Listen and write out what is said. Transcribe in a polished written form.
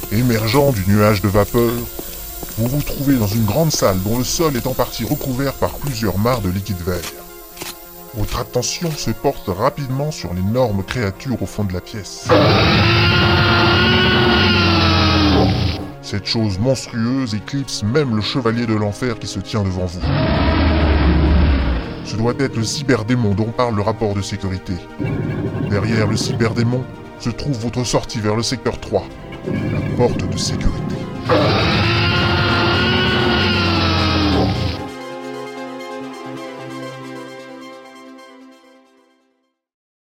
Émergeant du nuage de vapeur, vous vous trouvez dans une grande salle dont le sol est en partie recouvert par plusieurs mares de liquide vert. Votre attention se porte rapidement sur l'énorme créature au fond de la pièce. Cette chose monstrueuse éclipse même le chevalier de l'enfer qui se tient devant vous. Ce doit être le cyberdémon dont parle le rapport de sécurité. Derrière le cyberdémon se trouve votre sortie vers le secteur 3, la porte de sécurité.